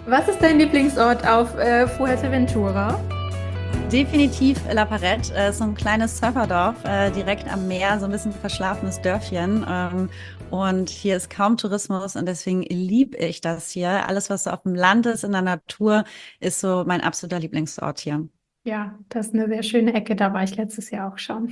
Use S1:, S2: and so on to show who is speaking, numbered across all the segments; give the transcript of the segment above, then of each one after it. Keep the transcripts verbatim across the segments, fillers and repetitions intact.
S1: Was ist dein Lieblingsort auf äh, Fuerteventura?
S2: Definitiv La Parette, äh, so ein kleines Surferdorf, äh, direkt am Meer, so ein bisschen verschlafenes Dörfchen. Ähm, und hier ist kaum Tourismus und deswegen liebe ich das hier. Alles, was so auf dem Land ist, in der Natur, ist so mein absoluter Lieblingsort hier.
S1: Ja, das ist eine sehr schöne Ecke, da war ich letztes Jahr auch schon.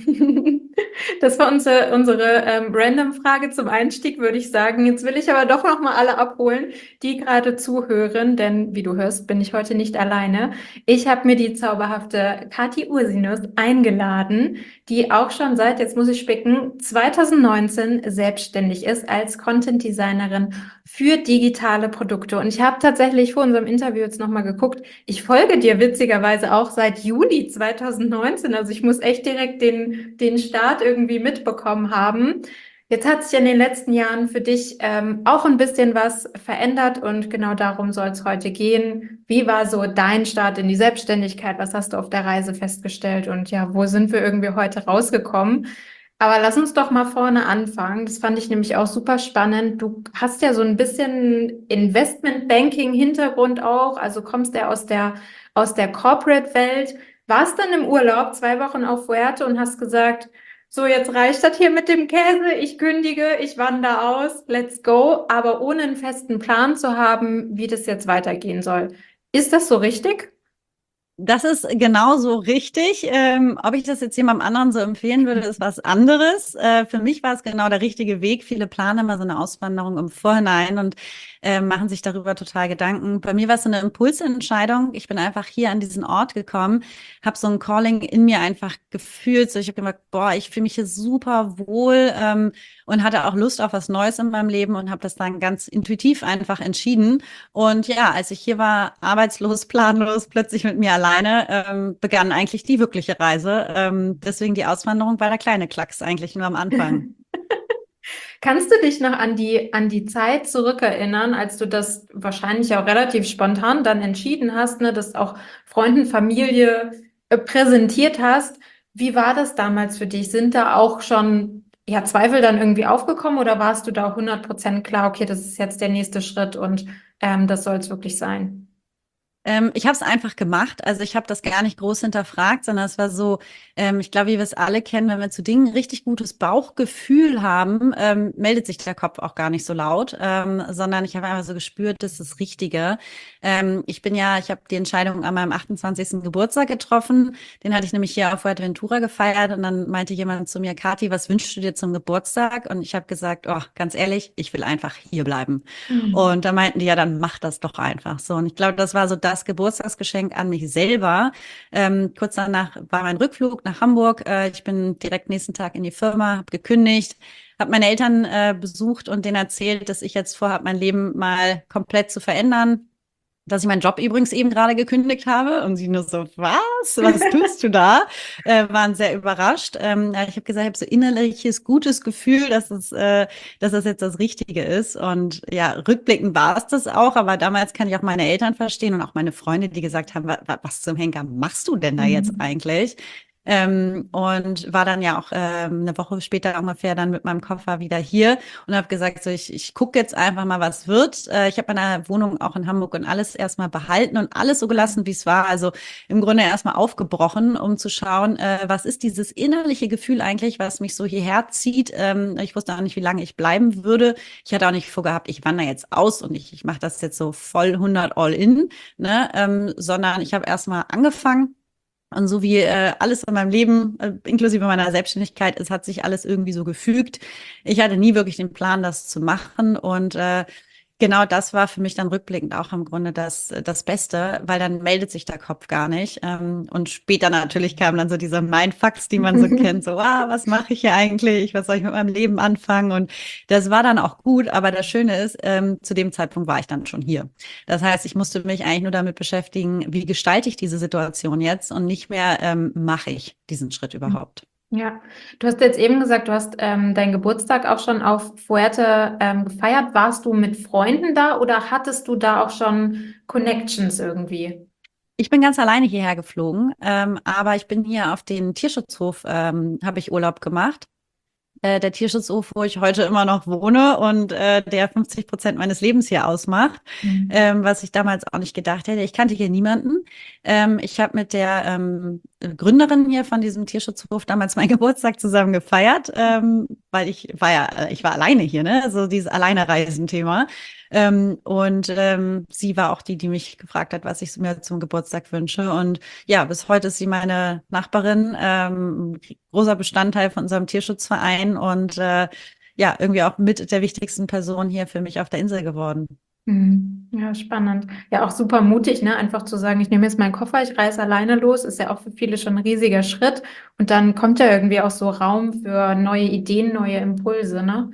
S1: Das war unsere, unsere ähm, Random-Frage zum Einstieg, würde ich sagen. Jetzt will ich aber doch noch mal alle abholen, die gerade zuhören, denn wie du hörst, bin ich heute nicht alleine. Ich habe mir die zauberhafte Kathi Ursinus eingeladen, die auch schon seit, jetzt muss ich spicken, zwanzig neunzehn selbstständig ist als Content-Designerin für digitale Produkte. Und ich habe tatsächlich vor unserem Interview jetzt noch mal geguckt, ich folge dir witzigerweise auch seit Juli zwanzig neunzehn. Also ich muss echt direkt den, den Start irgendwie mitbekommen haben. Jetzt hat sich in den letzten Jahren für dich ähm, auch ein bisschen was verändert und genau darum soll es heute gehen. Wie war so dein Start in die Selbstständigkeit? Was hast du auf der Reise festgestellt? Und ja, wo sind wir irgendwie heute rausgekommen? Aber lass uns doch mal vorne anfangen. Das fand ich nämlich auch super spannend. Du hast ja so ein bisschen Investment-Banking-Hintergrund auch, also kommst ja aus der, aus der Corporate-Welt. Warst dann im Urlaub zwei Wochen auf Fuerte und hast gesagt, so, jetzt reicht das hier mit dem Käse. Ich kündige, ich wandere aus, let's go, aber ohne einen festen Plan zu haben, wie das jetzt weitergehen soll. Ist das so richtig?
S2: Das ist genauso richtig. Ähm, ob ich das jetzt jemandem anderen so empfehlen würde, ist was anderes. Äh, für mich war es genau der richtige Weg. Viele planen immer so eine Auswanderung im Vorhinein und äh, machen sich darüber total Gedanken. Bei mir war es so eine Impulsentscheidung. Ich bin einfach hier an diesen Ort gekommen, habe so ein Calling in mir einfach gefühlt. So, ich habe gemerkt, boah, ich fühle mich hier super wohl ähm, und hatte auch Lust auf was Neues in meinem Leben und habe das dann ganz intuitiv einfach entschieden. Und ja, als ich hier war, arbeitslos, planlos, plötzlich mit mir alleine, ähm, begann eigentlich die wirkliche Reise. Ähm, deswegen die Auswanderung war der kleine Klacks eigentlich nur am Anfang.
S1: Kannst du dich noch an die, an die Zeit zurückerinnern, als du das wahrscheinlich auch relativ spontan dann entschieden hast, ne, das auch Freunden, Familie äh, präsentiert hast? Wie war das damals für dich? Sind da auch schon ja, Zweifel dann irgendwie aufgekommen oder warst du da hundert Prozent klar, okay, das ist jetzt der nächste Schritt und ähm, das soll es wirklich sein?
S2: Ähm, ich habe es einfach gemacht. Also ich habe das gar nicht groß hinterfragt, sondern es war so, ähm, ich glaube, wie wir es alle kennen, wenn wir zu Dingen richtig gutes Bauchgefühl haben, ähm, meldet sich der Kopf auch gar nicht so laut, ähm, sondern ich habe einfach so gespürt, das ist das Richtige. Ähm, ich bin ja, ich habe die Entscheidung an meinem achtundzwanzigsten Geburtstag getroffen. Den hatte ich nämlich hier auf Fuerteventura gefeiert und dann meinte jemand zu mir, Kathi, was wünschst du dir zum Geburtstag? Und ich habe gesagt, oh, ganz ehrlich, ich will einfach hier bleiben.
S1: Mhm.
S2: Und da meinten die, ja, dann mach das doch einfach so. Und ich glaube, das war so das Geburtstagsgeschenk an mich selber. Ähm, kurz danach war mein Rückflug nach Hamburg. Äh, ich bin direkt nächsten Tag in die Firma, habe gekündigt, habe meine Eltern äh, besucht und denen erzählt, dass ich jetzt vorhabe, mein Leben mal komplett zu verändern, dass ich meinen Job übrigens eben gerade gekündigt habe. Und sie nur so, was? Was tust du da? Äh, waren sehr überrascht. Ähm, ja, ich habe gesagt, ich habe so innerliches gutes Gefühl, dass es, äh, dass das jetzt das Richtige ist. Und ja, rückblickend war es das auch. Aber damals kann ich auch meine Eltern verstehen und auch meine Freunde, die gesagt haben, wa wa was zum Henker machst du denn da jetzt
S1: Mhm.
S2: eigentlich? Ähm, und war dann ja auch ähm, eine Woche später ungefähr dann mit meinem Koffer wieder hier und habe gesagt, so ich, ich gucke jetzt einfach mal, was wird. Äh, ich habe meine Wohnung auch in Hamburg und alles erstmal behalten und alles so gelassen, wie es war. Also im Grunde erstmal aufgebrochen, um zu schauen, äh, was ist dieses innerliche Gefühl eigentlich, was mich so hierher zieht. Ähm, ich wusste auch nicht, wie lange ich bleiben würde. Ich hatte auch nicht vorgehabt, ich wandere jetzt aus und ich, ich mache das jetzt so voll hundert all in, ne? Ähm, sondern ich habe erstmal angefangen. Und so wie äh, alles in meinem Leben, äh, inklusive meiner Selbstständigkeit, es hat sich alles irgendwie so gefügt. Ich hatte nie wirklich den Plan, das zu machen. Und äh, genau das war für mich dann rückblickend auch im Grunde das, das Beste, weil dann meldet sich der Kopf gar nicht. Ähm, und später natürlich kamen dann so diese Mindfucks, die man so kennt, so, ah, was mache ich hier eigentlich? Was soll ich mit meinem Leben anfangen? Und das war dann auch gut, aber das Schöne ist, ähm, zu dem Zeitpunkt war ich dann schon hier. Das heißt, ich musste mich eigentlich nur damit beschäftigen, wie gestalte ich diese Situation jetzt und nicht mehr, ähm, mache ich diesen Schritt überhaupt.
S1: Ja, du hast jetzt eben gesagt, du hast ähm, deinen Geburtstag auch schon auf Fuerte ähm, gefeiert. Warst du mit Freunden da oder hattest du da auch schon Connections irgendwie?
S2: Ich bin ganz alleine hierher geflogen, ähm, aber ich bin hier auf den Tierschutzhof, ähm, habe ich Urlaub gemacht. äh, der Tierschutzhof, wo ich heute immer noch wohne und äh, der fünfzig Prozent meines Lebens hier ausmacht,
S1: Mhm.
S2: ähm, was ich damals auch nicht gedacht hätte. Ich kannte hier niemanden. Ähm, ich habe mit der ähm, Gründerin hier von diesem Tierschutzhof damals meinen Geburtstag zusammen gefeiert, ähm, weil ich war ja, äh, ich war alleine hier, ne? Also dieses Alleinereisen-Thema. Ähm, und ähm, sie war auch die, die mich gefragt hat, was ich mir zum Geburtstag wünsche. Und ja, bis heute ist sie meine Nachbarin, ähm, großer Bestandteil von unserem Tierschutzverein und äh, ja, irgendwie auch mit der wichtigsten Person hier für mich auf der Insel geworden.
S1: Mhm. Ja, spannend. Ja, auch super mutig, ne? Einfach zu sagen, ich nehme jetzt meinen Koffer, ich reise alleine los, ist ja auch für viele schon ein riesiger Schritt. Und dann kommt ja irgendwie auch so Raum für neue Ideen, neue Impulse, ne?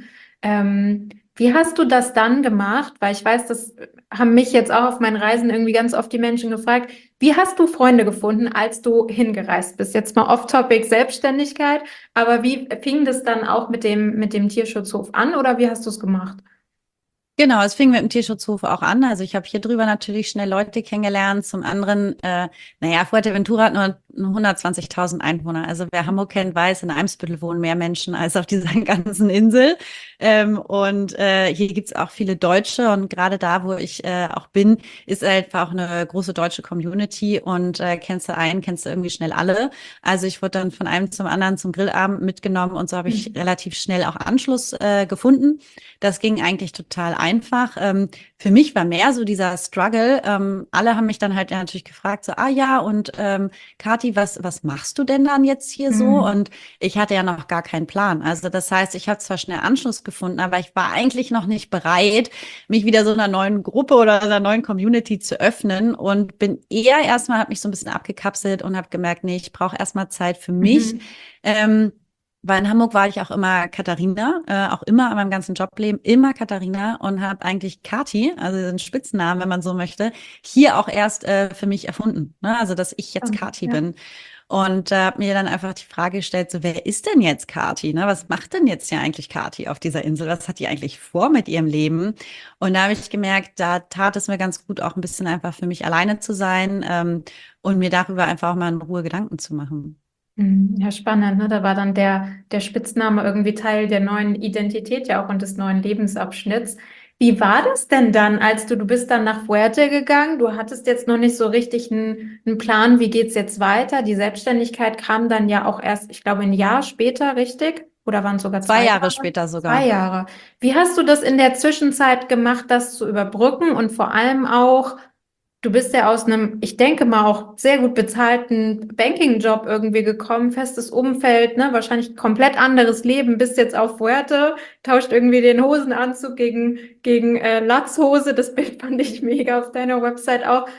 S1: Ähm, wie hast du das dann gemacht? Weil ich weiß, das haben mich jetzt auch auf meinen Reisen irgendwie ganz oft die Menschen gefragt. Wie hast du Freunde gefunden, als du hingereist bist? Jetzt mal off-topic Selbstständigkeit, aber wie fing das dann auch mit dem, mit dem Tierschutzhof an oder wie hast du es gemacht?
S2: Genau, es fing mit dem Tierschutzhof auch an. Also ich habe hier drüber natürlich schnell Leute kennengelernt. Zum anderen, äh, naja, Fuerteventura hat nur hundertzwanzigtausend Einwohner. Also wer Hamburg kennt, weiß, in Eimsbüttel wohnen mehr Menschen als auf dieser ganzen Insel. Ähm, und äh, hier gibt's auch viele Deutsche. Und gerade da, wo ich äh, auch bin, ist einfach auch eine große deutsche Community. Und äh, kennst du einen, kennst du irgendwie schnell alle. Also ich wurde dann von einem zum anderen zum Grillabend mitgenommen. Und so habe ich
S1: Mhm.
S2: relativ schnell auch Anschluss äh, gefunden. Das ging eigentlich total einfach. Ähm, für mich war mehr so dieser Struggle. Ähm, alle haben mich dann halt ja natürlich gefragt, so, ah ja, und ähm, Kathi, was, was machst du denn dann jetzt hier so?
S1: Mhm.
S2: Und ich hatte ja noch gar keinen Plan. Also das heißt, ich habe zwar schnell Anschluss gefunden, aber ich war eigentlich noch nicht bereit, mich wieder so einer neuen Gruppe oder einer neuen Community zu öffnen und bin eher erstmal, habe mich so ein bisschen abgekapselt und habe gemerkt, nee, ich brauche erstmal Zeit für mich.
S1: Mhm.
S2: Ähm, weil in Hamburg war ich auch immer Katharina, äh, auch immer in meinem ganzen Jobleben, immer Katharina und habe eigentlich Kathi, also den Spitznamen, wenn man so möchte, hier auch erst äh, für mich erfunden. Ne? Also, dass ich jetzt
S1: Spannend,
S2: Kathi
S1: ja.
S2: bin. Und äh, habe mir dann einfach die Frage gestellt, so, wer ist denn jetzt Kathi? Ne? Was macht denn jetzt hier eigentlich Kathi auf dieser Insel? Was hat die eigentlich vor mit ihrem Leben? Und da habe ich gemerkt, da tat es mir ganz gut, auch ein bisschen einfach für mich alleine zu sein ähm, und mir darüber einfach auch mal in Ruhe Gedanken zu machen.
S1: Mhm. Ja, spannend, ne? Da war dann der, der Spitzname irgendwie Teil der neuen Identität ja auch und des neuen Lebensabschnitts. Wie war das denn dann, als du, du bist dann nach Fuerte gegangen? Du hattest jetzt noch nicht so richtig einen, einen Plan, wie geht's jetzt weiter? Die Selbstständigkeit kam dann ja auch erst, ich glaube, ein Jahr später, richtig? Oder waren es sogar
S2: Zwei
S1: zwei
S2: Jahre
S1: Jahre?
S2: später
S1: Zwei
S2: sogar.
S1: Jahre. Wie hast du das in der Zwischenzeit gemacht, das zu überbrücken und vor allem auch du bist ja aus einem, ich denke mal, auch sehr gut bezahlten Banking-Job irgendwie gekommen, festes Umfeld, ne? Wahrscheinlich komplett anderes Leben, bist jetzt auf Fuerte, tauscht irgendwie den Hosenanzug gegen, gegen äh, Latzhose. Das Bild fand ich mega auf deiner Website auch.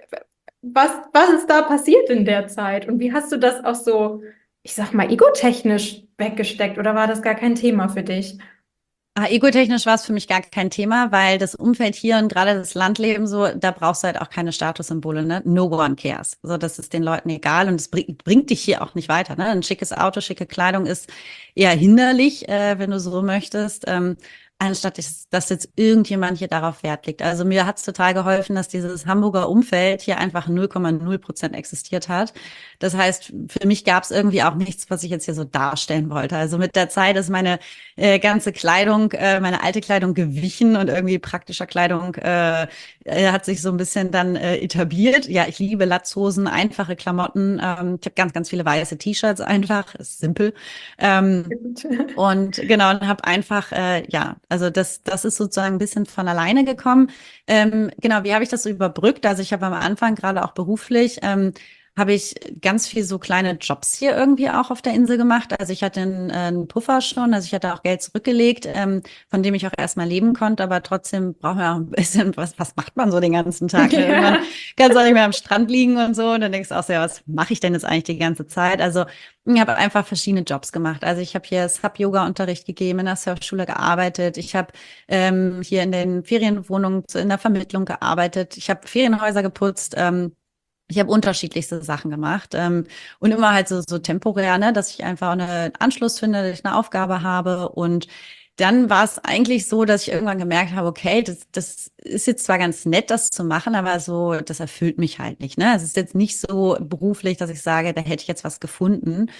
S1: Was, was ist da passiert in der Zeit? Und wie hast du das auch so, ich sag mal, egotechnisch weggesteckt oder war das gar kein Thema für dich?
S2: Ah, egotechnisch war es für mich gar kein Thema, weil das Umfeld hier und gerade das Landleben so, da brauchst du halt auch keine Statussymbole, ne? No one cares. So, das ist den Leuten egal und es bringt, bringt dich hier auch nicht weiter, ne? Ein schickes Auto, schicke Kleidung ist eher hinderlich, äh, wenn du so möchtest. Ähm, anstatt dass, dass jetzt irgendjemand hier darauf Wert legt. Also mir hat es total geholfen, dass dieses Hamburger Umfeld hier einfach null Komma null Prozent existiert hat. Das heißt, für mich gab es irgendwie auch nichts, was ich jetzt hier so darstellen wollte. Also mit der Zeit ist meine äh, ganze Kleidung, äh, meine alte Kleidung gewichen und irgendwie praktischer Kleidung äh, äh, hat sich so ein bisschen dann äh, etabliert. Ja, ich liebe Latzhosen, einfache Klamotten. Ähm, ich habe ganz, ganz viele weiße T-Shirts einfach, ist simpel. Ähm, und genau, und habe einfach, äh, ja, also das, das ist sozusagen ein bisschen von alleine gekommen. Ähm, genau, wie habe ich das so überbrückt? Also ich habe am Anfang gerade auch beruflich, ähm, habe ich ganz viel so kleine Jobs hier irgendwie auch auf der Insel gemacht. Also ich hatte einen, äh, einen Puffer schon, also ich hatte auch Geld zurückgelegt, ähm, von dem ich auch erstmal leben konnte, aber trotzdem braucht man auch ein bisschen, was, was macht man so den ganzen Tag? Ne? Irgendwann
S1: Ja.
S2: kannst du auch nicht mehr am Strand liegen und so und dann denkst du auch so, ja, was mache ich denn jetzt eigentlich die ganze Zeit? Also ich habe einfach verschiedene Jobs gemacht. Also ich habe hier Sub-Yoga-Unterricht gegeben, in der Surfschule gearbeitet. Ich habe ähm, hier in den Ferienwohnungen in der Vermittlung gearbeitet. Ich habe Ferienhäuser geputzt. Ähm, ich habe unterschiedlichste Sachen gemacht ähm, und immer halt so, so temporär, ne, dass ich einfach einen Anschluss finde, dass ich eine Aufgabe habe und dann war es eigentlich so, dass ich irgendwann gemerkt habe, okay, das, das ist jetzt zwar ganz nett, das zu machen, aber so, das erfüllt mich halt nicht. Ne? Es ist jetzt nicht so beruflich, dass ich sage, da hätte ich jetzt was gefunden.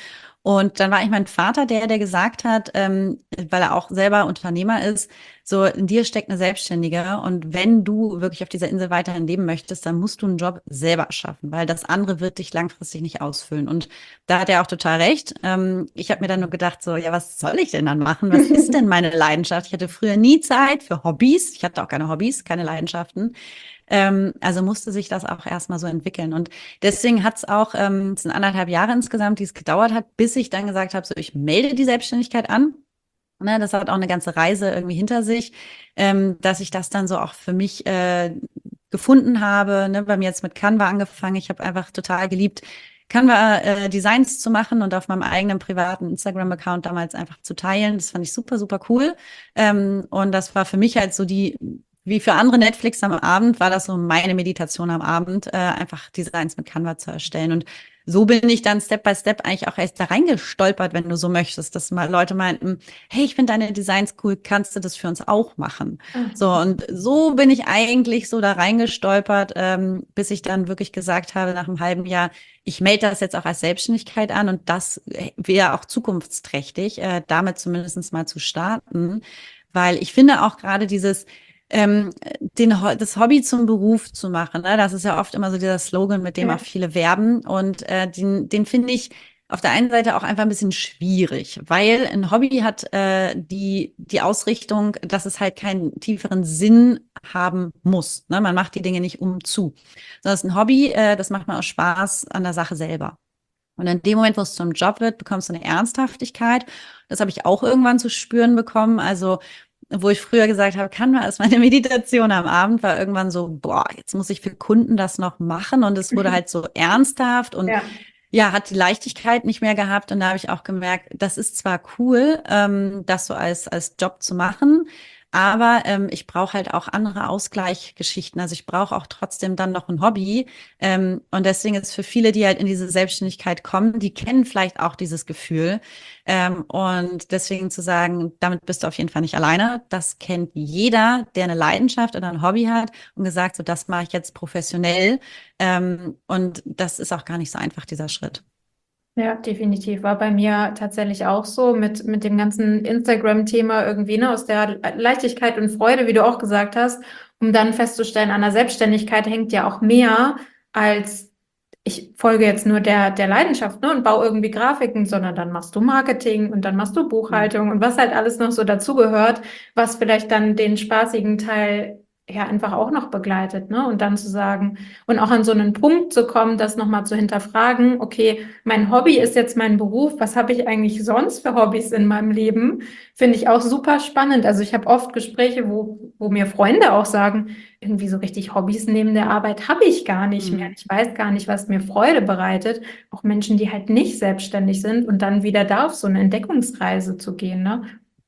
S2: Und dann war ich mein Vater, der, der gesagt hat, ähm, weil er auch selber Unternehmer ist, so in dir steckt eine Selbstständige und wenn du wirklich auf dieser Insel weiterhin leben möchtest, dann musst du einen Job selber schaffen, weil das andere wird dich langfristig nicht ausfüllen. Und da hat er auch total recht. Ähm, ich habe mir dann nur gedacht, so, ja, was soll ich denn dann machen? Was ist denn meine Leidenschaft? Ich hatte früher nie Zeit für Hobbys. Ich hatte auch keine Hobbys, keine Leidenschaften. Ähm, also musste sich das auch erstmal so entwickeln. Und deswegen hat es auch, ähm, es sind anderthalb Jahre insgesamt, die es gedauert hat, bis ich dann gesagt habe, so ich melde die Selbstständigkeit an. Ne, das hat auch eine ganze Reise irgendwie hinter sich, ähm, dass ich das dann so auch für mich äh, gefunden habe. Ne, bei mir jetzt mit Canva angefangen. Ich habe einfach total geliebt, Canva äh, Designs zu machen und auf meinem eigenen privaten Instagram-Account damals einfach zu teilen. Das fand ich super, super cool. Ähm, und das war für mich halt so die, wie für andere Netflix am Abend, war das so meine Meditation am Abend, äh, einfach Designs mit Canva zu erstellen. Und so bin ich dann Step by Step eigentlich auch erst da reingestolpert, wenn du so möchtest, dass mal Leute meinten, hey, ich finde deine Designs cool, kannst du das für uns auch machen?
S1: Ah,
S2: So, und so bin ich eigentlich so da reingestolpert, ähm, bis ich dann wirklich gesagt habe, nach einem halben Jahr, ich melde das jetzt auch als Selbstständigkeit an und das wäre auch zukunftsträchtig, äh, damit zumindest mal zu starten, weil ich finde auch gerade dieses ähm, den, das Hobby zum Beruf zu machen. Ne? Das ist ja oft immer so dieser Slogan, mit dem
S1: ja.
S2: auch viele werben. Und äh, den, den finde ich auf der einen Seite auch einfach ein bisschen schwierig, weil ein Hobby hat äh, die, die Ausrichtung, dass es halt keinen tieferen Sinn haben muss. Ne? Man macht die Dinge nicht um zu. Sondern es ist ein Hobby, äh, das macht man aus Spaß an der Sache selber. Und in dem Moment, wo es zum Job wird, bekommst du eine Ernsthaftigkeit. Das habe ich auch irgendwann zu spüren bekommen. Also wo ich früher gesagt habe, Canva ist meine Meditation am Abend, war irgendwann so, boah, jetzt muss ich für Kunden das noch machen. Und es wurde halt so ernsthaft und
S1: Ja.
S2: ja, hat die Leichtigkeit nicht mehr gehabt. Und da habe ich auch gemerkt, das ist zwar cool, ähm, das so als, als Job zu machen, aber ähm, ich brauche halt auch andere Ausgleichsgeschichten. Also ich brauche auch trotzdem dann noch ein Hobby. Ähm, und deswegen ist für viele, die halt in diese Selbstständigkeit kommen, die kennen vielleicht auch dieses Gefühl. Ähm, und deswegen zu sagen, damit bist du auf jeden Fall nicht alleine. Das kennt jeder, der eine Leidenschaft oder ein Hobby hat und gesagt, so das mache ich jetzt professionell. Ähm, und das ist auch gar nicht so einfach, dieser Schritt.
S1: Ja, definitiv. War bei mir tatsächlich auch so mit, mit dem ganzen Instagram-Thema irgendwie, ne, aus der Leichtigkeit und Freude, wie du auch gesagt hast, um dann festzustellen, an der Selbstständigkeit hängt ja auch mehr als ich folge jetzt nur der, der Leidenschaft, ne, und baue irgendwie Grafiken, sondern dann machst du Marketing und dann machst du
S2: Mhm.
S1: Buchhaltung und was halt alles noch so dazugehört, was vielleicht dann den spaßigen Teil ja einfach auch noch begleitet, ne, und dann zu sagen und auch an so einen Punkt zu kommen, das nochmal zu hinterfragen, okay, mein Hobby ist jetzt mein Beruf, was habe ich eigentlich sonst für Hobbys in meinem Leben? Finde ich auch super spannend. Also ich habe oft Gespräche, wo, wo mir Freunde auch sagen, irgendwie so richtig Hobbys neben der Arbeit habe ich gar nicht mehr.
S2: Mhm.
S1: Ich weiß gar nicht, was mir Freude bereitet. Auch Menschen, die halt nicht selbstständig sind und dann wieder da auf so eine Entdeckungsreise zu gehen, ne?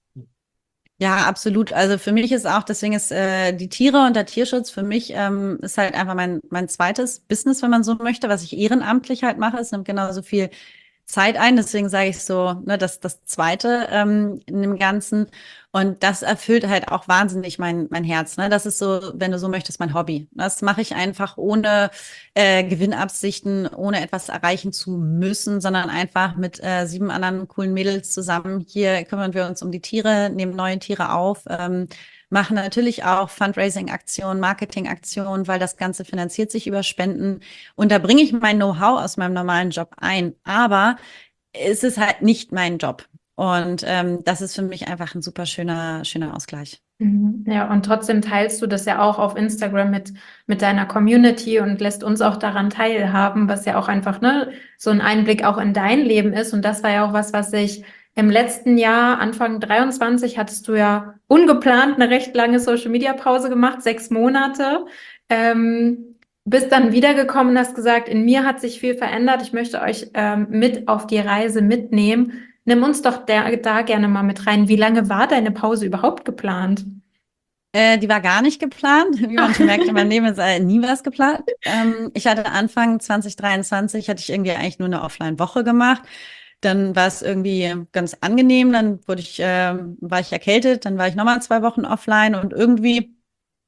S2: Ja, absolut. Also für mich ist auch, deswegen ist äh, die Tiere und der Tierschutz für mich ähm, ist halt einfach mein mein zweites Business, wenn man so möchte, was ich ehrenamtlich halt mache. Es nimmt genauso viel Zeit ein, deswegen sage ich so, ne, das das Zweite ähm, in dem Ganzen. Und das erfüllt halt auch wahnsinnig mein mein Herz. Ne? Das ist so, wenn du so möchtest, mein Hobby. Das mache ich einfach ohne äh, Gewinnabsichten, ohne etwas erreichen zu müssen, sondern einfach mit äh, sieben anderen coolen Mädels zusammen. Hier kümmern wir uns um die Tiere, nehmen neue Tiere auf. Ähm, machen natürlich auch Fundraising-Aktionen, Marketing-Aktionen, weil das Ganze finanziert sich über Spenden. Und da bringe ich mein Know-how aus meinem normalen Job ein. Aber es ist halt nicht mein Job. Und ähm, das ist für mich einfach ein super schöner, schöner Ausgleich.
S1: Mhm. Ja, und trotzdem teilst du das ja auch auf Instagram mit, mit deiner Community und lässt uns auch daran teilhaben, was ja auch einfach, ne, so ein Einblick auch in dein Leben ist. Und das war ja auch was, was ich im letzten Jahr, Anfang dreiundzwanzig, hattest du ja ungeplant eine recht lange Social-Media-Pause gemacht, sechs Monate. Ähm, bist dann wiedergekommen und hast gesagt, in mir hat sich viel verändert. Ich möchte euch ähm, mit auf die Reise mitnehmen. Nimm uns doch der, da gerne mal mit rein. Wie lange war deine Pause überhaupt geplant?
S2: Äh, die war gar nicht geplant. Wie man schon merkt, in meinem Leben ist äh, nie was geplant. Ähm, ich hatte Anfang zwanzig dreiundzwanzig, hatte ich irgendwie eigentlich nur eine Offline-Woche gemacht. Dann war es irgendwie ganz angenehm. Dann wurde ich, äh, war ich erkältet. Dann war ich nochmal zwei Wochen offline und irgendwie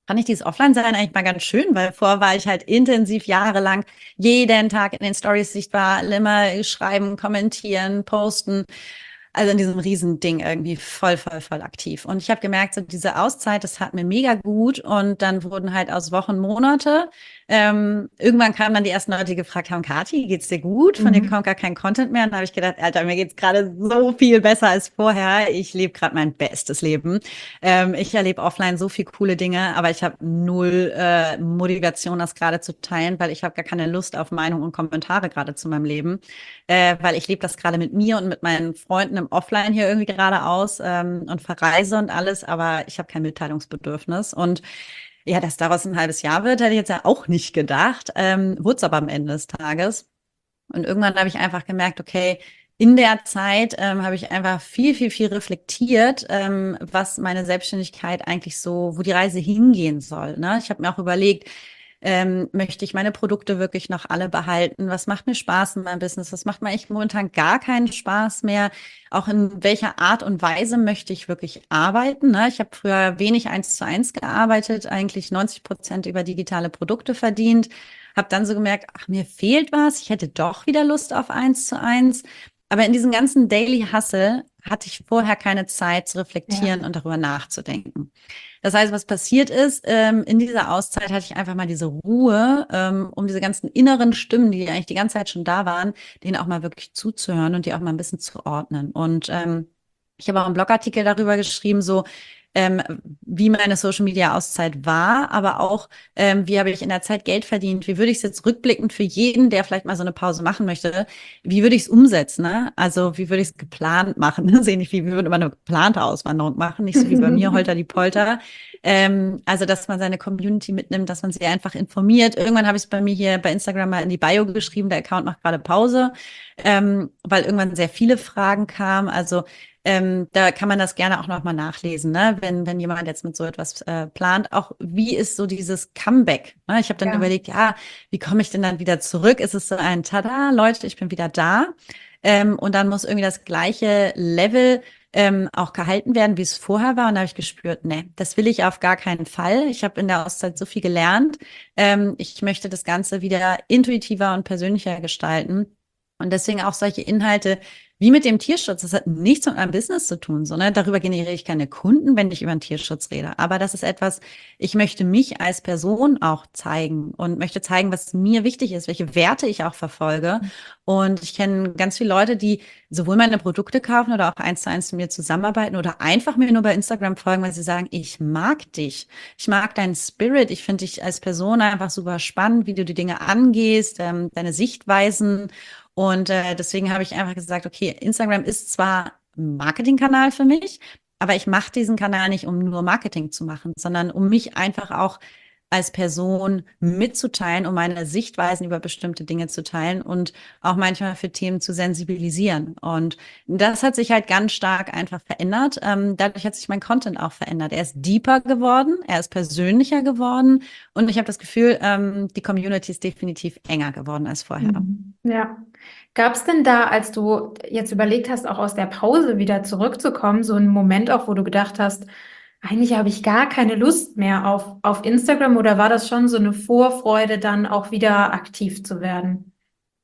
S2: fand ich dieses Offline-Sein eigentlich mal ganz schön, weil vorher war ich halt intensiv jahrelang jeden Tag in den Stories sichtbar, immer schreiben, kommentieren, posten. Also in diesem Riesending irgendwie voll, voll, voll aktiv. Und ich habe gemerkt, so diese Auszeit, das hat mir mega gut. Und dann wurden halt aus Wochen Monate. Ähm, irgendwann kamen dann die ersten Leute, die gefragt haben, Kathi, geht's dir gut? Von dir
S1: Mhm.
S2: kommt gar kein Content mehr. Und da habe ich gedacht, Alter, mir geht's gerade so viel besser als vorher. Ich lebe gerade mein bestes Leben. Ähm, ich erlebe offline so viel coole Dinge, aber ich habe null äh, Motivation, das gerade zu teilen, weil ich habe gar keine Lust auf Meinung und Kommentare gerade zu meinem Leben, äh, weil ich lebe das gerade mit mir und mit meinen Freunden im Offline hier irgendwie gerade aus ähm, und verreise und alles, aber ich habe kein Mitteilungsbedürfnis. Und ja, dass daraus ein halbes Jahr wird, hätte ich jetzt ja auch nicht gedacht. Ähm, wurde es aber am Ende des Tages. Und irgendwann habe ich einfach gemerkt, okay, in der Zeit ähm, habe ich einfach viel, viel, viel reflektiert, ähm, was meine Selbstständigkeit eigentlich so, wo die Reise hingehen soll. Ne? Ich habe mir auch überlegt, ähm, möchte ich meine Produkte wirklich noch alle behalten? Was macht mir Spaß in meinem Business? Was macht mir eigentlich momentan gar keinen Spaß mehr? Auch in welcher Art und Weise möchte ich wirklich arbeiten? Ne? Ich habe früher wenig eins zu eins gearbeitet, eigentlich neunzig Prozent über digitale Produkte verdient. Habe dann so gemerkt, ach, mir fehlt was. Ich hätte doch wieder Lust auf eins zu eins. Aber in diesem ganzen Daily Hustle hatte ich vorher keine Zeit zu
S1: Ja.
S2: reflektieren und darüber nachzudenken. Das heißt, was passiert ist, ähm, in dieser Auszeit hatte ich einfach mal diese Ruhe, ähm, um diese ganzen inneren Stimmen, die eigentlich die ganze Zeit schon da waren, denen auch mal wirklich zuzuhören und die auch mal ein bisschen zu ordnen. Und ähm, ich habe auch einen Blogartikel darüber geschrieben, so ähm, wie meine Social Media Auszeit war, aber auch, ähm, wie habe ich in der Zeit Geld verdient? Wie würde ich es jetzt rückblickend für jeden, der vielleicht mal so eine Pause machen möchte, wie würde ich es umsetzen? Ne? Also wie würde ich es geplant machen? Sehe nicht, wie, wie würde man eine geplante Auswanderung machen? Nicht so wie bei mir, Holter die Polter. Ähm, also, dass man seine Community mitnimmt, dass man sie einfach informiert. Irgendwann habe ich es bei mir hier bei Instagram mal in die Bio geschrieben, der Account macht gerade Pause, ähm, weil irgendwann sehr viele Fragen kamen. Also ähm, da kann man das gerne auch nochmal nachlesen, ne? Wenn, wenn jemand jetzt mit so etwas äh, plant, auch wie ist so dieses Comeback? Ne? Ich habe dann
S1: Ja.
S2: überlegt, ja, wie komme ich denn dann wieder zurück? Ist es so ein Tada, Leute, ich bin wieder da? Ähm, und dann muss irgendwie das gleiche Level ähm, auch gehalten werden, wie es vorher war. Und da habe ich gespürt, nee, das will ich auf gar keinen Fall. Ich habe in der Auszeit so viel gelernt. Ähm, ich möchte das Ganze wieder intuitiver und persönlicher gestalten. Und deswegen auch solche Inhalte wie mit dem Tierschutz. Das hat nichts mit meinem Business zu tun, sondern darüber generiere ich keine Kunden, wenn ich über den Tierschutz rede. Aber das ist etwas, ich möchte mich als Person auch zeigen und möchte zeigen, was mir wichtig ist, welche Werte ich auch verfolge. Und ich kenne ganz viele Leute, die sowohl meine Produkte kaufen oder auch eins zu eins mit mir zusammenarbeiten oder einfach mir nur bei Instagram folgen, weil sie sagen, ich mag dich. Ich mag deinen Spirit. Ich finde dich als Person einfach super spannend, wie du die Dinge angehst, ähm, deine Sichtweisen. Und äh, deswegen habe ich einfach gesagt, okay, Instagram ist zwar ein Marketingkanal für mich, aber ich mache diesen Kanal nicht, um nur Marketing zu machen, sondern um mich einfach auch als Person mitzuteilen, um meine Sichtweisen über bestimmte Dinge zu teilen und auch manchmal für Themen zu sensibilisieren. Und das hat sich halt ganz stark einfach verändert. Ähm, dadurch hat sich mein Content auch verändert. Er ist deeper geworden, er ist persönlicher geworden und ich habe das Gefühl, ähm, die Community ist definitiv enger geworden als vorher.
S1: Mhm. Ja. Gab es denn da, als du jetzt überlegt hast, auch aus der Pause wieder zurückzukommen, so einen Moment auch, wo du gedacht hast, eigentlich habe ich gar keine Lust mehr auf, auf Instagram, oder war das schon so eine Vorfreude, dann auch wieder aktiv zu werden?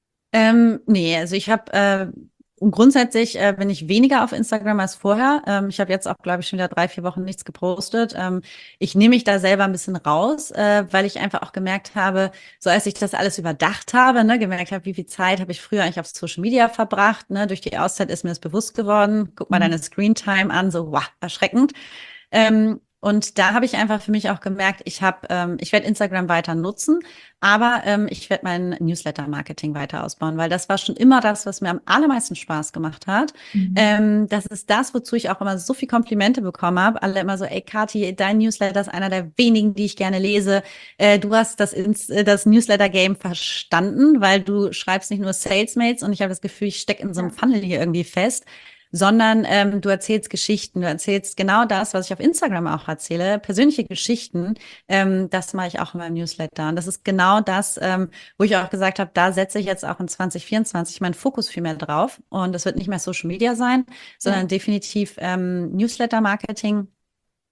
S2: Ähm, nee, also ich habe äh, und grundsätzlich äh, bin ich weniger auf Instagram als vorher. Ähm, ich habe jetzt auch, glaube ich, schon wieder drei, vier Wochen nichts gepostet. Ähm, ich nehme mich da selber ein bisschen raus, äh, weil ich einfach auch gemerkt habe, so als ich das alles überdacht habe, ne, gemerkt habe, wie viel Zeit habe ich früher eigentlich auf Social Media verbracht, ne, durch die Auszeit ist mir das bewusst geworden. Guck mal deine
S1: Mhm.
S2: Screen Time an, so wow, erschreckend. Ähm, und da habe ich einfach für mich auch gemerkt, ich habe, ähm, ich werde Instagram weiter nutzen, aber ähm, ich werde mein Newsletter-Marketing weiter ausbauen, weil das war schon immer das, was mir am allermeisten Spaß gemacht hat.
S1: Mhm.
S2: Ähm, das ist das, wozu ich auch immer so viel Komplimente bekommen habe. Alle immer so, ey, Kathi, dein Newsletter ist einer der wenigen, die ich gerne lese. Äh, du hast das, Ins- äh, das Newsletter-Game verstanden, weil du schreibst nicht nur Salesmails und ich habe das Gefühl, ich stecke in so einem
S1: Ja.
S2: Funnel hier irgendwie fest, sondern ähm, du erzählst Geschichten, du erzählst genau das, was ich auf Instagram auch erzähle, persönliche Geschichten. Ähm, das mache ich auch in meinem Newsletter. Und das ist genau das, ähm, wo ich auch gesagt habe, da setze ich jetzt auch in zwanzig vierundzwanzig meinen Fokus viel mehr drauf. Und es wird nicht mehr Social Media sein,
S1: Ja.
S2: sondern definitiv ähm, Newsletter-Marketing.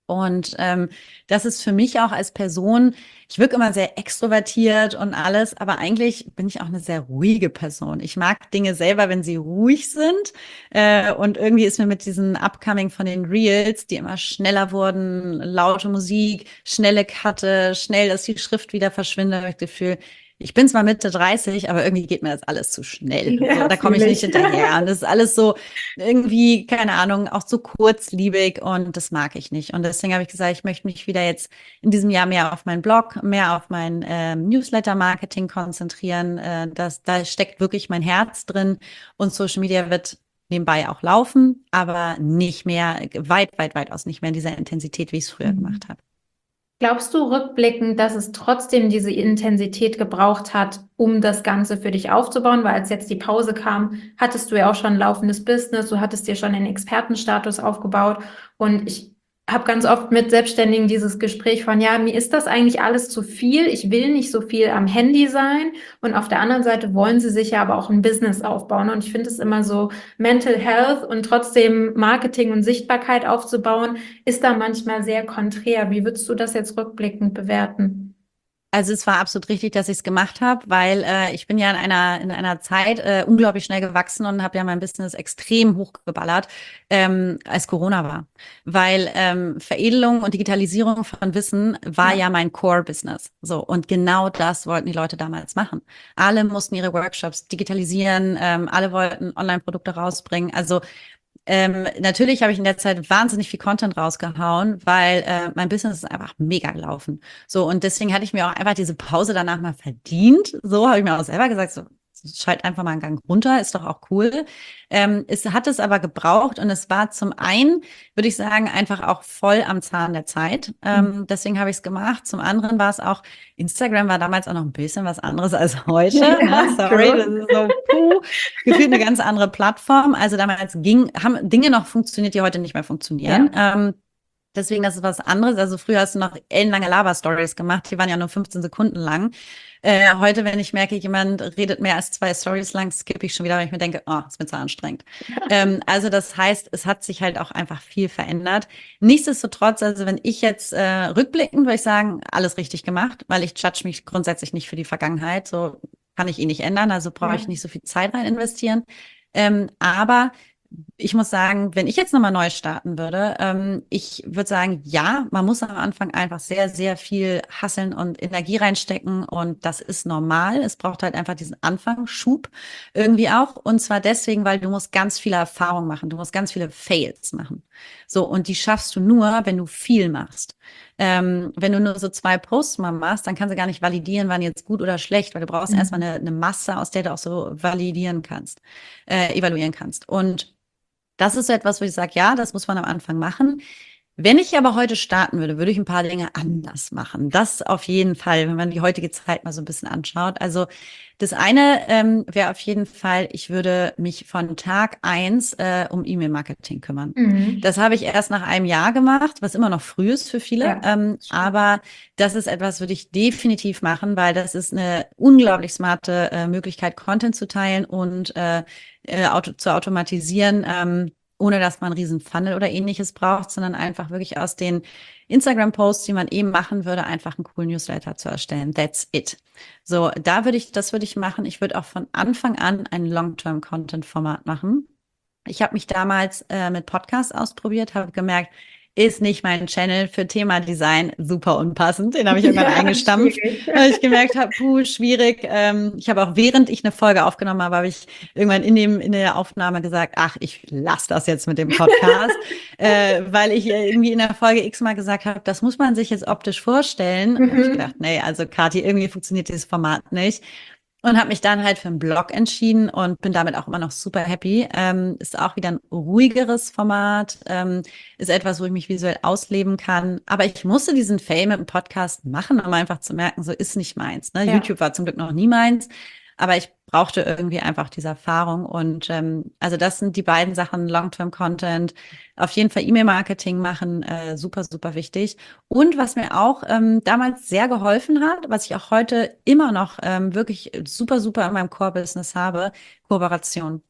S2: Und ähm, das ist für mich auch als Person, ich wirke immer sehr extrovertiert und alles, aber eigentlich bin ich auch eine sehr ruhige Person. Ich mag Dinge selber, wenn sie ruhig sind. Äh, und irgendwie ist mir mit diesem Upcoming von den Reels, die immer schneller wurden, laute Musik, schnelle Cutte, schnell, dass die Schrift wieder verschwindet, habe ich das Gefühl, ich bin zwar Mitte dreißig, aber irgendwie geht mir das alles zu schnell. So,
S1: Ja,
S2: da komme ich
S1: fühle
S2: nicht
S1: ich.
S2: hinterher. Und das ist alles so irgendwie, keine Ahnung, auch so kurzliebig und das mag ich nicht. Und deswegen habe ich gesagt, ich möchte mich wieder jetzt in diesem Jahr mehr auf meinen Blog, mehr auf mein ähm, Newsletter-Marketing konzentrieren. Äh, das, da steckt wirklich mein Herz drin und Social Media wird nebenbei auch laufen, aber nicht mehr, weit, weit, weit aus, nicht mehr in dieser Intensität, wie ich es früher gemacht habe.
S1: Glaubst du rückblickend, dass es trotzdem diese Intensität gebraucht hat, um das Ganze für dich aufzubauen? Weil als jetzt die Pause kam, hattest du ja auch schon ein laufendes Business, du hattest dir schon den Expertenstatus aufgebaut. Und ich habe ganz oft mit Selbstständigen dieses Gespräch von, ja, mir ist das eigentlich alles zu viel. Ich will nicht so viel am Handy sein. Und auf der anderen Seite wollen sie sich ja aber auch ein Business aufbauen. Und ich finde es immer so, Mental Health und trotzdem Marketing und Sichtbarkeit aufzubauen, ist da manchmal sehr konträr. Wie würdest du das jetzt rückblickend bewerten?
S2: Also es war absolut richtig, dass ich es gemacht habe, weil äh, ich bin ja in einer in einer Zeit äh, unglaublich schnell gewachsen und habe ja mein Business extrem hochgeballert, ähm, als Corona war. Weil ähm, Veredelung und Digitalisierung von Wissen war
S1: Ja.
S2: ja mein Core-Business. So, und genau das wollten die Leute damals machen. Alle mussten ihre Workshops digitalisieren, ähm, alle wollten Online-Produkte rausbringen. Also ähm, natürlich habe ich in der Zeit wahnsinnig viel Content rausgehauen, weil äh, mein Business ist einfach mega gelaufen. So, und deswegen hatte ich mir auch einfach diese Pause danach mal verdient. So habe ich mir auch selber gesagt, so, schalt einfach mal einen Gang runter, ist doch auch cool. Ähm, es hat es aber gebraucht und es war zum einen, würde ich sagen, einfach auch voll am Zahn der Zeit. Ähm, deswegen habe ich es gemacht. Zum anderen war es auch, Instagram war damals auch noch ein bisschen was anderes als heute. Ne?
S1: Ja,
S2: Sorry, das
S1: true.
S2: ist so, puh, gefühlt eine ganz andere Plattform. Also damals ging, haben Dinge noch funktioniert, die heute nicht mehr funktionieren.
S1: Ja.
S2: Ähm, Deswegen, das ist was anderes. Also früher hast du noch ellenlange Laber-Stories gemacht, die waren ja nur fünfzehn Sekunden lang. Äh, heute, wenn ich merke, jemand redet mehr als zwei Stories lang, skippe ich schon wieder, weil ich mir denke, oh, ist mir zu anstrengend. Ähm, also das heißt, es hat sich halt auch einfach viel verändert. Nichtsdestotrotz, also wenn ich jetzt äh, rückblickend, würde ich sagen, alles richtig gemacht, weil ich judge mich grundsätzlich nicht für die Vergangenheit. So kann ich eh nicht ändern, also brauche ich
S1: Ja.
S2: nicht so viel Zeit rein investieren. Ähm, aber ich muss sagen, wenn ich jetzt nochmal neu starten würde, ähm, ich würde sagen, ja, man muss am Anfang einfach sehr, sehr viel hasseln und Energie reinstecken und das ist normal. Es braucht halt einfach diesen Anfangsschub irgendwie auch und zwar deswegen, weil du musst ganz viele Erfahrungen machen, du musst ganz viele Fails machen. So, und die schaffst du nur, wenn du viel machst. Ähm, wenn du nur so zwei Posts mal machst, dann kannst du gar nicht validieren, wann jetzt gut oder schlecht, weil du brauchst erstmal
S1: Mhm.
S2: eine, eine Masse, aus der du auch so validieren kannst, äh, evaluieren kannst. Und das ist so etwas, wo ich sage, ja, das muss man am Anfang machen. Wenn ich aber heute starten würde, würde ich ein paar Dinge anders machen. Das auf jeden Fall, wenn man die heutige Zeit mal so ein bisschen anschaut. Also das eine ähm, wäre auf jeden Fall, ich würde mich von Tag eins äh, um E-Mail-Marketing kümmern.
S1: Mhm.
S2: Das habe ich erst nach einem Jahr gemacht, was immer noch früh ist für viele.
S1: Ja.
S2: Ähm, aber das ist etwas, würde ich definitiv machen, weil das ist eine unglaublich smarte äh, Möglichkeit, Content zu teilen und äh, äh, auto zu automatisieren. Ähm, ohne dass man einen riesen Funnel oder ähnliches braucht, sondern einfach wirklich aus den Instagram-Posts, die man eben machen würde, einfach einen coolen Newsletter zu erstellen. That's it. So, da würde ich, das würde ich machen. Ich würde auch von Anfang an ein Long-Term-Content-Format machen. Ich habe mich damals äh, mit Podcasts ausprobiert, habe gemerkt, ist nicht mein Channel für Thema Design, super unpassend. Den habe ich irgendwann
S1: Ja,
S2: eingestampft,
S1: schwierig.
S2: weil ich gemerkt habe, puh, schwierig. Ähm, ich habe auch während ich eine Folge aufgenommen habe, habe ich irgendwann in dem in der Aufnahme gesagt, ach, ich lasse das jetzt mit dem Podcast, äh, weil ich äh, irgendwie in der Folge x-mal gesagt habe, das muss man sich jetzt optisch vorstellen. Da habe ich gedacht,
S1: Mhm.
S2: nee, also Kathi, irgendwie funktioniert dieses Format nicht. Und habe mich dann halt für einen Blog entschieden und bin damit auch immer noch super happy. Ähm, ist auch wieder ein ruhigeres Format, ähm, ist etwas, wo ich mich visuell ausleben kann. Aber ich musste diesen Fail mit dem Podcast machen, um einfach zu merken, so ist nicht meins. Ne?
S1: Ja.
S2: YouTube war zum Glück noch nie meins, aber ich brauchte irgendwie einfach diese Erfahrung. Und ähm, also das sind die beiden Sachen, Long-Term-Content, auf jeden Fall E-Mail-Marketing machen, äh, super, super wichtig. Und was mir auch ähm, damals sehr geholfen hat, was ich auch heute immer noch ähm, wirklich super, super in meinem Core-Business habe, Kooperation.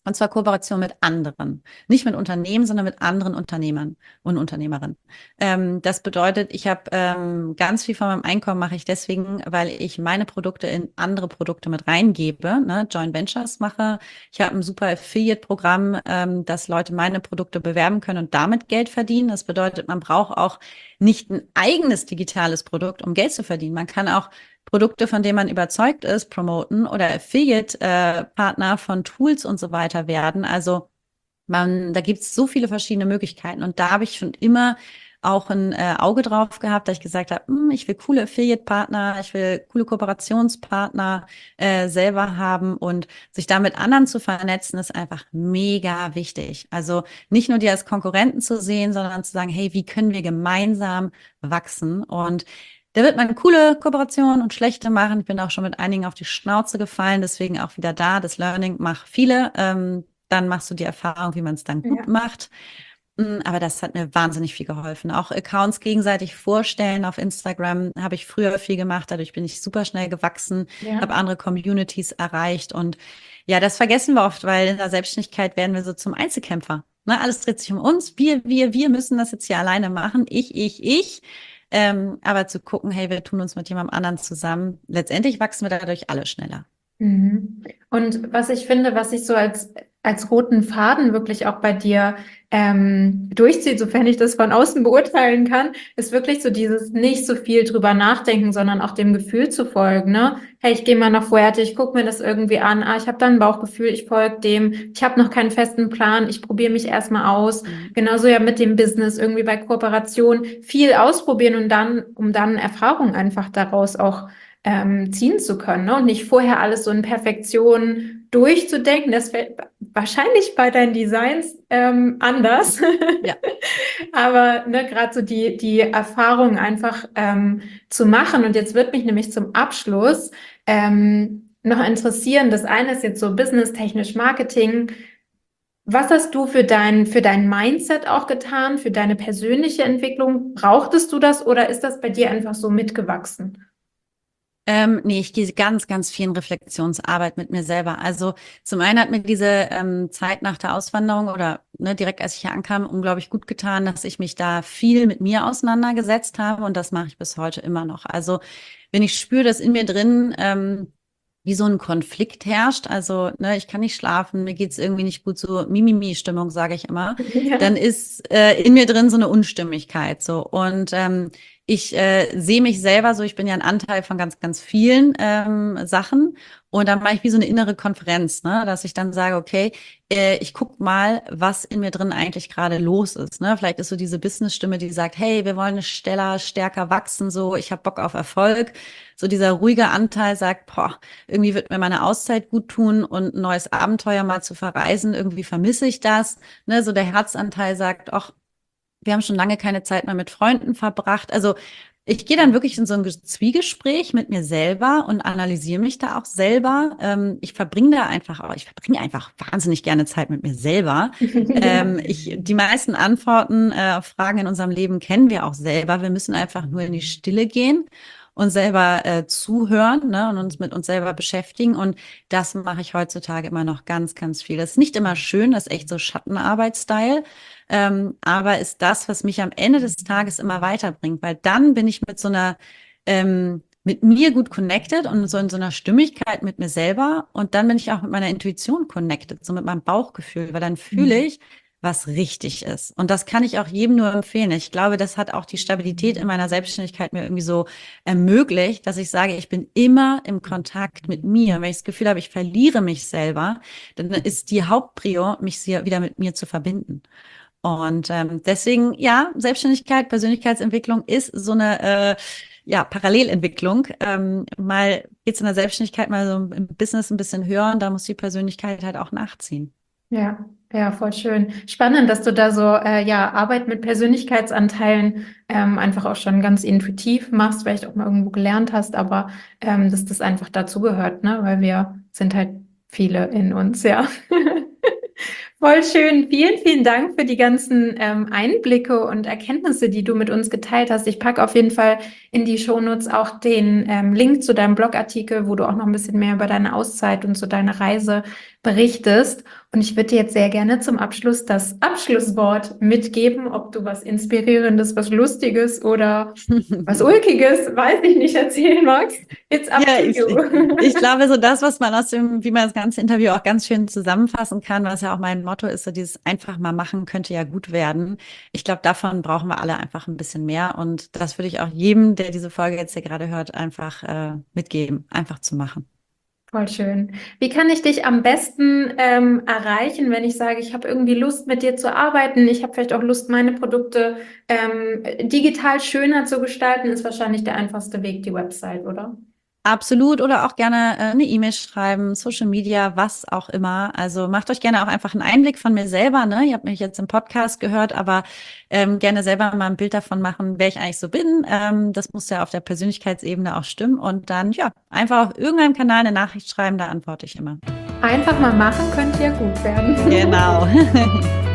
S2: Und zwar Kooperation mit anderen. Nicht mit Unternehmen, sondern mit anderen Unternehmern und Unternehmerinnen. Ähm, das bedeutet, ich habe ähm, ganz viel von meinem Einkommen mache ich deswegen, weil ich meine Produkte in andere Produkte mit reingebe, ne? Joint Ventures mache. Ich habe ein super Affiliate-Programm, ähm, dass Leute meine Produkte bewerben können und damit Geld verdienen. Das bedeutet, man braucht auch nicht ein eigenes digitales Produkt, um Geld zu verdienen. Man kann auch Produkte, von denen man überzeugt ist, promoten oder Affiliate-Partner von Tools und so weiter werden. Also man, da gibt es so viele verschiedene Möglichkeiten. Und da habe ich schon immer auch ein äh, Auge drauf gehabt, da ich gesagt habe, hm, ich will coole Affiliate-Partner, ich will coole Kooperationspartner äh, selber haben und sich da mit anderen zu vernetzen, ist einfach mega wichtig. Also nicht nur die als Konkurrenten zu sehen, sondern zu sagen, hey, wie können wir gemeinsam wachsen? Und da wird man coole Kooperationen und schlechte machen. Ich bin auch schon mit einigen auf die Schnauze gefallen, deswegen auch wieder da. Das Learning mach viele. Ähm, dann machst du die Erfahrung, wie man es dann gut
S1: Ja.
S2: macht. Mm, Aber das hat mir wahnsinnig viel geholfen. Auch Accounts gegenseitig vorstellen auf Instagram habe ich früher viel gemacht. Dadurch bin ich super schnell gewachsen,
S1: Ja.
S2: habe andere Communities erreicht. Und ja, das vergessen wir oft, weil in der Selbstständigkeit werden wir so zum Einzelkämpfer. Ne, alles dreht sich um uns. Wir, wir, wir müssen das jetzt hier alleine machen. Ich, ich, ich. Ähm, aber zu gucken, hey, wir tun uns mit jemandem anderen zusammen. Letztendlich wachsen wir dadurch alle schneller.
S1: Mhm. Und was ich finde, was ich so als, als roten Faden wirklich auch bei dir ähm, durchzieht, sofern ich das von außen beurteilen kann, ist wirklich so dieses nicht so viel drüber nachdenken, sondern auch dem Gefühl zu folgen. Ne? Hey, ich gehe mal nach Fuerte, ich gucke mir das irgendwie an, ah, ich habe da ein Bauchgefühl, ich folge dem, ich habe noch keinen festen Plan, ich probiere mich erstmal aus.
S2: Mhm.
S1: Genauso ja mit dem Business, irgendwie bei Kooperation viel ausprobieren und dann, um dann Erfahrung einfach daraus auch ähm, ziehen zu können, ne? Und nicht vorher alles so in Perfektion durchzudenken. Das wäre wahrscheinlich bei deinen Designs ähm, anders.
S2: Ja.
S1: Aber ne, gerade so die, die Erfahrung einfach ähm, zu machen. Und jetzt wird mich nämlich zum Abschluss ähm, noch interessieren. Das eine ist jetzt so businesstechnisch Marketing. Was hast du für dein, für dein Mindset auch getan, für deine persönliche Entwicklung? Brauchtest du das oder ist das bei dir einfach so mitgewachsen?
S2: Ähm, nee, ich gehe ganz, ganz viel in Reflexionsarbeit mit mir selber. Also zum einen hat mir diese ähm, Zeit nach der Auswanderung oder ne, direkt als ich hier ankam, unglaublich gut getan, dass ich mich da viel mit mir auseinandergesetzt habe und das mache ich bis heute immer noch. Also wenn ich spüre, dass in mir drin ähm, wie so ein Konflikt herrscht, also ne, ich kann nicht schlafen, mir geht's irgendwie nicht gut, so Mimimi-Stimmung, sage ich immer,
S1: Ja.
S2: dann ist äh, in mir drin so eine Unstimmigkeit so und ähm, ich äh, sehe mich selber so, ich bin ja ein Anteil von ganz, ganz vielen ähm, Sachen. Und dann mache ich wie so eine innere Konferenz, ne? Dass ich dann sage, okay, äh, ich guck mal, was in mir drin eigentlich gerade los ist. Ne? Vielleicht ist so diese Business-Stimme, die sagt, hey, wir wollen schneller, stärker wachsen, so, ich habe Bock auf Erfolg. So dieser ruhige Anteil sagt, boah, irgendwie wird mir meine Auszeit gut tun und ein neues Abenteuer mal zu verreisen, irgendwie vermisse ich das. Ne? So der Herzanteil sagt, ach, wir haben schon lange keine Zeit mehr mit Freunden verbracht. Also ich gehe dann wirklich in so ein Zwiegespräch mit mir selber und analysiere mich da auch selber. Ähm, ich verbringe da einfach auch, ich verbringe einfach wahnsinnig gerne Zeit mit mir selber.
S1: Ja.
S2: Ähm, ich, die meisten Antworten äh, auf Fragen in unserem Leben kennen wir auch selber. Wir müssen einfach nur in die Stille gehen und selber äh, zuhören, ne, und uns mit uns selber beschäftigen. Und das mache ich heutzutage immer noch ganz, ganz viel. Das ist nicht immer schön, das ist echt so Schattenarbeit-Style. Ähm, aber ist das, was mich am Ende des Tages immer weiterbringt, weil dann bin ich mit so einer, ähm, mit mir gut connected und so in so einer Stimmigkeit mit mir selber und dann bin ich auch mit meiner Intuition connected, so mit meinem Bauchgefühl, weil dann fühle ich, was richtig ist. Und das kann ich auch jedem nur empfehlen. Ich glaube, das hat auch die Stabilität in meiner Selbstständigkeit mir irgendwie so ermöglicht, dass ich sage, ich bin immer im Kontakt mit mir. Wenn ich das Gefühl habe, ich verliere mich selber, dann ist die Hauptprio, mich sehr wieder mit mir zu verbinden. Und ähm, deswegen, ja, Selbstständigkeit, Persönlichkeitsentwicklung ist so eine äh, ja, Parallelentwicklung. Ähm, mal geht's in der Selbstständigkeit mal so im Business ein bisschen höher und da muss die Persönlichkeit halt auch nachziehen.
S1: Ja, ja, voll schön. Spannend, dass du da so äh, ja Arbeit mit Persönlichkeitsanteilen ähm, einfach auch schon ganz intuitiv machst, vielleicht auch mal irgendwo gelernt hast, aber ähm, dass das einfach dazugehört, ne? Weil wir sind halt viele in uns, ja. Voll schön. Vielen, vielen Dank für die ganzen ähm, Einblicke und Erkenntnisse, die du mit uns geteilt hast. Ich packe auf jeden Fall in die Shownotes auch den ähm, Link zu deinem Blogartikel, wo du auch noch ein bisschen mehr über deine Auszeit und so deine Reise berichtest. Und ich würde dir jetzt sehr gerne zum Abschluss das Abschlusswort mitgeben, ob du was Inspirierendes, was Lustiges oder was Ulkiges, weiß ich nicht, erzählen magst. It's up
S2: Ja,
S1: to
S2: ich,
S1: you.
S2: ich glaube, so das, was man aus dem, wie man das ganze Interview auch ganz schön zusammenfassen kann, was ja auch mein Motto ist, so dieses einfach mal machen könnte ja gut werden. Ich glaube, davon brauchen wir alle einfach ein bisschen mehr. Und das würde ich auch jedem, der diese Folge jetzt hier gerade hört, einfach äh, mitgeben, einfach zu machen.
S1: Voll schön. Wie kann ich dich am besten ähm, erreichen, wenn ich sage, ich habe irgendwie Lust, mit dir zu arbeiten? Ich habe vielleicht auch Lust, meine Produkte ähm, digital schöner zu gestalten, ist wahrscheinlich der einfachste Weg, die Website, oder?
S2: Absolut, oder auch gerne äh, eine E-Mail schreiben, Social Media, was auch immer. Also macht euch gerne auch einfach einen Einblick von mir selber. Ne? Ihr habt mich jetzt im Podcast gehört, aber ähm, gerne selber mal ein Bild davon machen, wer ich eigentlich so bin. Ähm, das muss ja auf der Persönlichkeitsebene auch stimmen. Und dann, ja, einfach auf irgendeinem Kanal eine Nachricht schreiben, da antworte ich immer.
S1: Einfach mal machen könnte ja gut werden.
S2: Genau.